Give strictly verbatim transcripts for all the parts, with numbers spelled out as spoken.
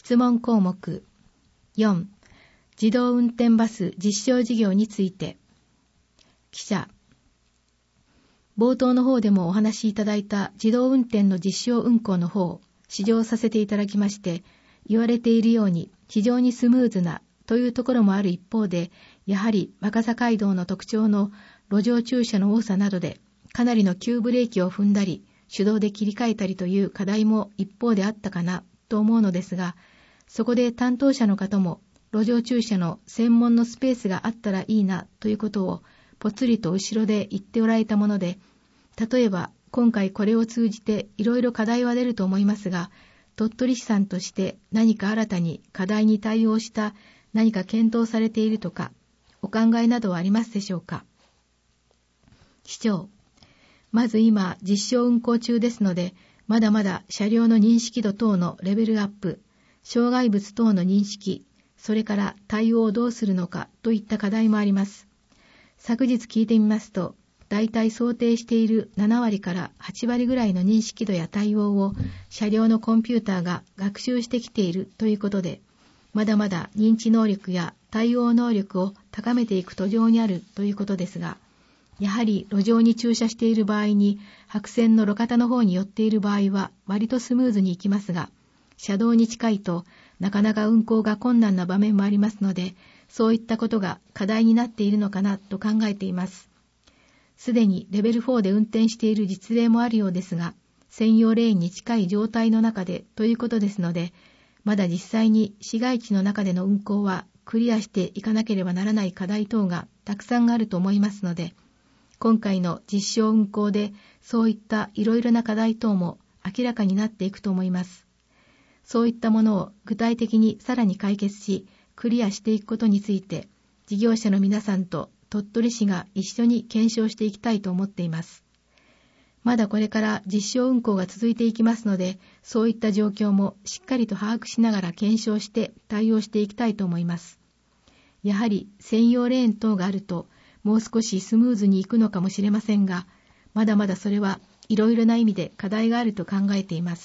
質問項目よん、自動運転バス実証事業について。記者、冒頭の方でもお話しいただいた自動運転の実証運行の方を試乗させていただきまして、言われているように非常にスムーズなというところもある一方で、やはり若狭街道の特徴の路上駐車の多さなどで、かなりの急ブレーキを踏んだり、手動で切り替えたりという課題も一方であったかなと思うのですが、そこで担当者の方も路上駐車の専門のスペースがあったらいいなということをぽつりと後ろで言っておられたもので、例えば今回これを通じていろいろ課題は出ると思いますが、鳥取市さんとして何か新たに課題に対応した何か検討されているとか、お考えなどはありますでしょうか。市長、まず今実証運行中ですので、まだまだ車両の認識度等のレベルアップ、障害物等の認識、それから対応をどうするのかといった課題もあります。昨日聞いてみますと、だいたい想定しているななわりからはちわりぐらいの認識度や対応を車両のコンピューターが学習してきているということで、まだまだ認知能力や対応能力を高めていく途上にあるということですが、やはり路上に駐車している場合に白線の路肩の方に寄っている場合は割とスムーズに行きますが、車道に近いとなかなか運行が困難な場面もありますので、そういったことが課題になっているのかなと考えています。すでにレベルフォーで運転している実例もあるようですが、専用レーンに近い状態の中でということですので、まだ実際に市街地の中での運行はクリアしていかなければならない課題等がたくさんあると思いますので、今回の実証運行でそういったいろいろな課題等も明らかになっていくと思います。そういったものを具体的にさらに解決し、クリアしていくことについて、事業者の皆さんと鳥取市が一緒に検証していきたいと思っています。まだこれから実証運行が続いていきますので、そういった状況もしっかりと把握しながら検証して対応していきたいと思います。やはり専用レーン等があると、もう少しスムーズにいくのかもしれませんが、まだまだそれはいろいろな意味で課題があると考えています。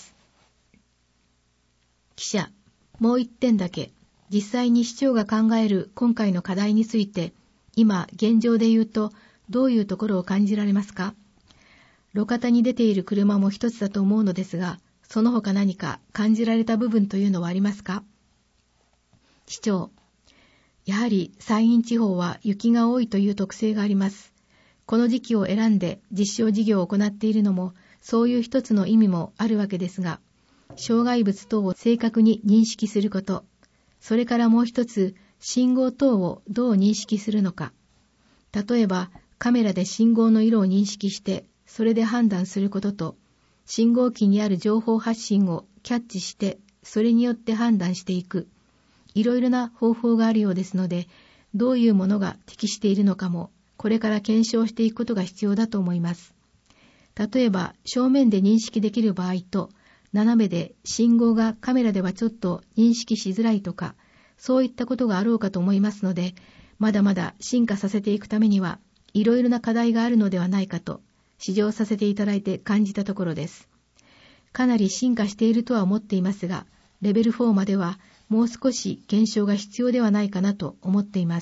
記者、もう一点だけ、実際に市長が考える今回の課題について、今現状で言うとどういうところを感じられますか？路肩に出ている車も一つだと思うのですが、その他何か感じられた部分というのはありますか？市長、やはり山陰地方は雪が多いという特性があります。この時期を選んで実証事業を行っているのも、そういう一つの意味もあるわけですが、障害物等を正確に認識すること、それからもう一つ、信号等をどう認識するのか。例えば、カメラで信号の色を認識して、それで判断することと、信号機にある情報発信をキャッチして、それによって判断していく。いろいろな方法があるようですので、どういうものが適しているのかも、これから検証していくことが必要だと思います。例えば、正面で認識できる場合と、斜めで信号がカメラではちょっと認識しづらいとか、そういったことがあろうかと思いますので、まだまだ進化させていくためには、いろいろな課題があるのではないかと、試乗させていただいて感じたところです。かなり進化しているとは思っていますが、レベルフォーまではもう少し検証が必要ではないかなと思っています。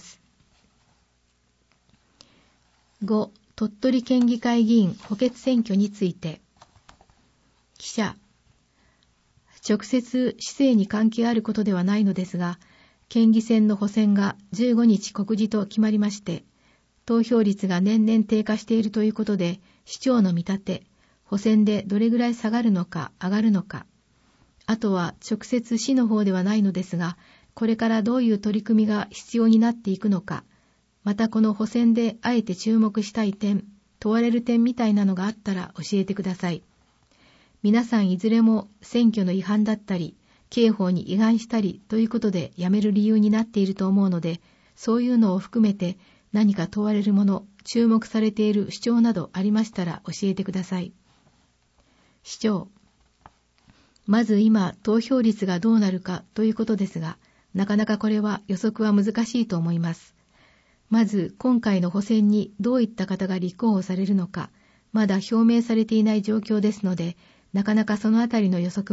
ご、鳥取県議会議員補欠選挙について。記者、直接市政に関係あることではないのですが、県議選の補選がじゅうごにち告示と決まりまして、投票率が年々低下しているということで、市長の見立て、補選でどれぐらい下がるのか上がるのか、あとは直接市の方ではないのですが、これからどういう取り組みが必要になっていくのか、またこの補選であえて注目したい点、問われる点みたいなのがあったら教えてください。皆さんいずれも選挙の違反だったり、刑法に違反したりということで辞める理由になっていると思うので、そういうのを含めて何か問われるもの、注目されている主張などありましたら教えてください。市長、まず今投票率がどうなるかということですが、なかなかこれは予測は難しいと思います。まず今回の補選にどういった方が立候補されるのか、まだ表明されていない状況ですので、なかなかそのあたりの予測も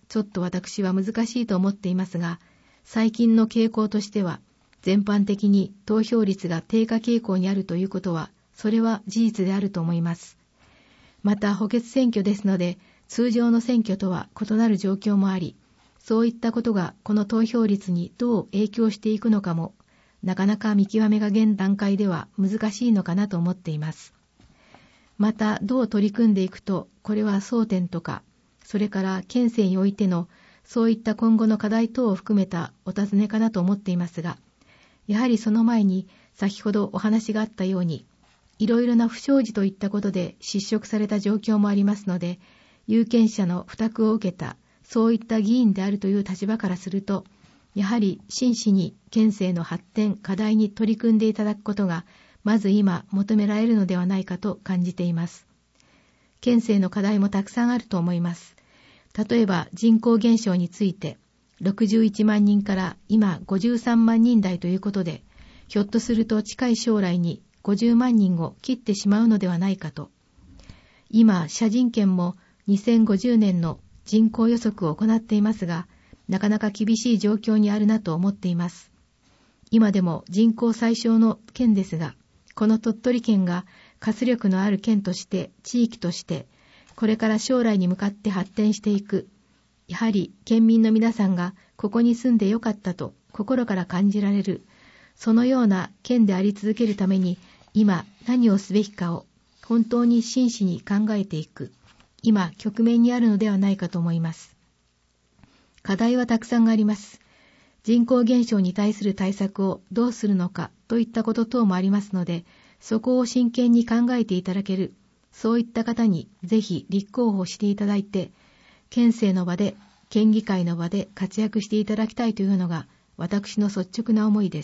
ちょっと私は難しいと思っていますが、最近の傾向としては、全般的に投票率が低下傾向にあるということは、それは事実であると思います。また補欠選挙ですので、通常の選挙とは異なる状況もあり、そういったことがこの投票率にどう影響していくのかも、なかなか見極めが現段階では難しいのかなと思っています。また、どう取り組んでいくと、これは争点とか、それから県政においてのそういった今後の課題等を含めたお尋ねかなと思っていますが、やはりその前に先ほどお話があったように、いろいろな不祥事といったことで失職された状況もありますので、有権者の負託を受けたそういった議員であるという立場からすると、やはり真摯に県政の発展、課題に取り組んでいただくことが、まず今求められるのではないかと感じています。県政の課題もたくさんあると思います。例えば人口減少について、ろくじゅういちまんにんから今ごじゅうさんまんにん台ということで、ひょっとすると近い将来にごじゅうまんにんを切ってしまうのではないかと。今、社人権もにせんごじゅうねんの人口予測を行っていますが、なかなか厳しい状況にあるなと思っています。今でも人口最小の県ですが、この鳥取県が活力のある県として、地域として、これから将来に向かって発展していく。やはり県民の皆さんがここに住んでよかったと心から感じられる、そのような県であり続けるために、今何をすべきかを本当に真摯に考えていく、今局面にあるのではないかと思います。課題はたくさんあります。人口減少に対する対策をどうするのかといったこと等もありますので、そこを真剣に考えていただける、そういった方にぜひ立候補していただいて、県政の場で、県議会の場で活躍していただきたいというのが私の率直な思いです。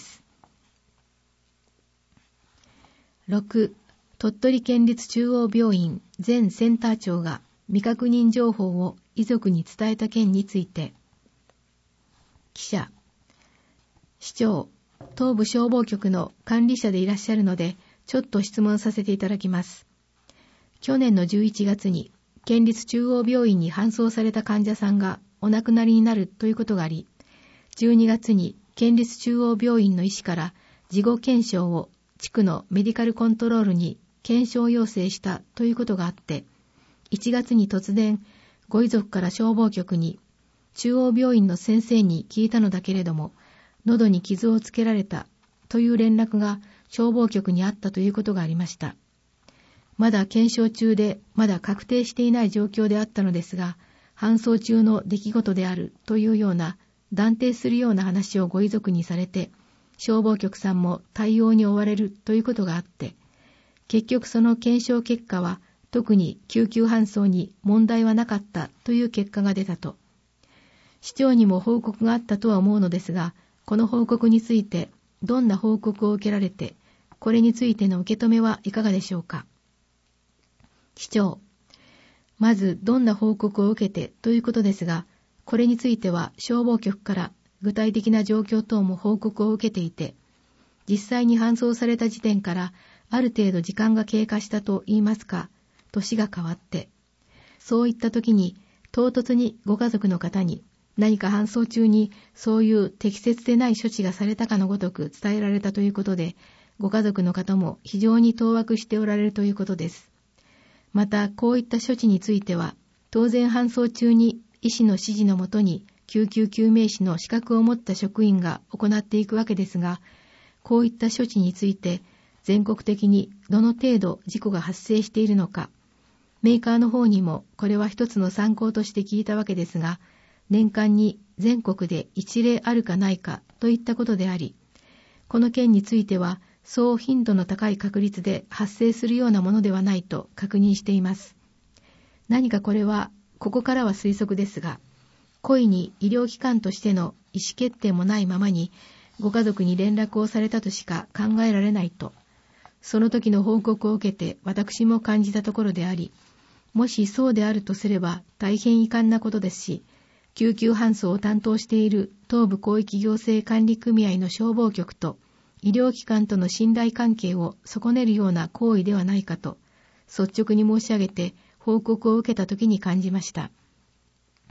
ろく. 鳥取県立中央病院前センター長が未確認情報を遺族に伝えた件について、記者、市長、東部消防局の管理者でいらっしゃるので、ちょっと質問させていただきます。去年のじゅういちがつに県立中央病院に搬送された患者さんがお亡くなりになるということがあり、じゅうにがつに県立中央病院の医師から事後検証を地区のメディカルコントロールに検証要請したということがあって、いちがつに突然ご遺族から消防局に中央病院の先生に聞いたのだけれども、喉に傷をつけられたという連絡が消防局にあったということがありました。まだ検証中で、まだ確定していない状況であったのですが、搬送中の出来事であるというような、断定するような話をご遺族にされて、消防局さんも対応に追われるということがあって、結局その検証結果は、特に救急搬送に問題はなかったという結果が出たと。市長にも報告があったとは思うのですが、この報告について、どんな報告を受けられて、これについての受け止めはいかがでしょうか。市長、まずどんな報告を受けてということですが、これについては消防局から具体的な状況等も報告を受けていて、実際に搬送された時点からある程度時間が経過したと言いますか、年が変わって、そういった時に唐突にご家族の方に何か搬送中にそういう適切でない処置がされたかのごとく伝えられたということで、ご家族の方も非常に当惑しておられるということです。また、こういった処置については、当然搬送中に医師の指示のもとに救急救命士の資格を持った職員が行っていくわけですが、こういった処置について全国的にどの程度事故が発生しているのか、メーカーの方にもこれは一つの参考として聞いたわけですが、年間に全国で一例あるかないかといったことであり、この件については、そう頻度の高い確率で発生するようなものではないと確認しています。何かこれは、ここからは推測ですが、故意に医療機関としての意思決定もないままに、ご家族に連絡をされたとしか考えられないと、その時の報告を受けて私も感じたところであり、もしそうであるとすれば大変遺憾なことですし、救急搬送を担当している東部広域行政管理組合の消防局と、医療機関との信頼関係を損ねるような行為ではないかと、率直に申し上げて報告を受けたときに感じました。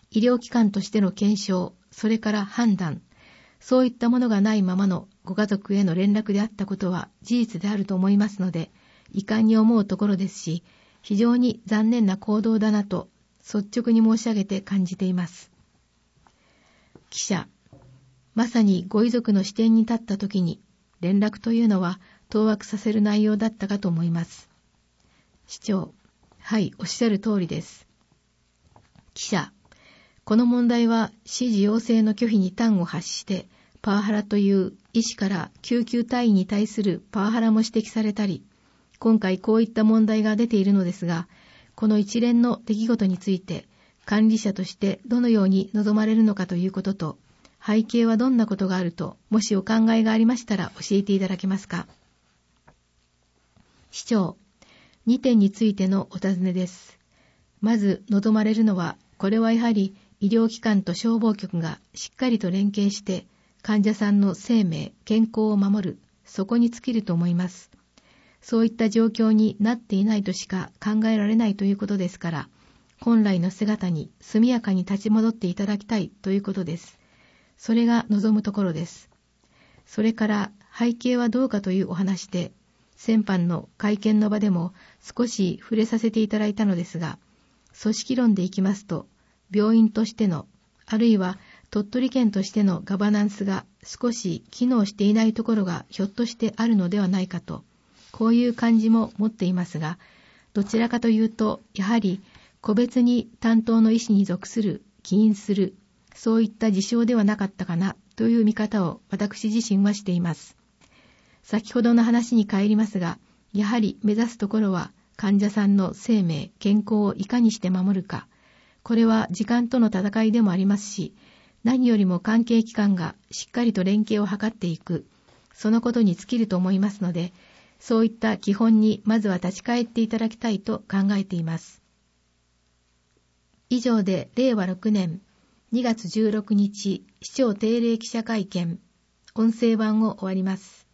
医療機関としての検証、それから判断、そういったものがないままのご家族への連絡であったことは事実であると思いますので、遺憾に思うところですし、非常に残念な行動だなと率直に申し上げて感じています。記者、まさにご遺族の視点に立ったときに、連絡というのは当惑させる内容だったかと思います。市長、はい、おっしゃる通りです。記者、この問題は指示要請の拒否に端を発してパワハラという医師から救急隊員に対するパワハラも指摘されたり、今回こういった問題が出ているのですが、この一連の出来事について管理者としてどのように臨まれるのかということと、背景はどんなことがあると、もしお考えがありましたら教えていただけますか。市長、にてんについてのお尋ねです。まず望まれるのは、これはやはり医療機関と消防局がしっかりと連携して患者さんの生命、健康を守る、そこに尽きると思います。そういった状況になっていないとしか考えられないということですから、本来の姿に速やかに立ち戻っていただきたいということです。それが望むところです。それから背景はどうかというお話で、先般の会見の場でも少し触れさせていただいたのですが、組織論でいきますと、病院としての、あるいは鳥取県としてのガバナンスが少し機能していないところがひょっとしてあるのではないかと、こういう感じも持っていますが、どちらかというと、やはり個別に担当の医師に属する、起因する、そういった事象ではなかったかなという見方を私自身はしています。先ほどの話に帰りますが、やはり目指すところは患者さんの生命、健康をいかにして守るか、これは時間との戦いでもありますし、何よりも関係機関がしっかりと連携を図っていく、そのことに尽きると思いますので、そういった基本にまずは立ち返っていただきたいと考えています。以上でれいわろくねんにがつじゅうろくにち市長定例記者会見音声版を終わります。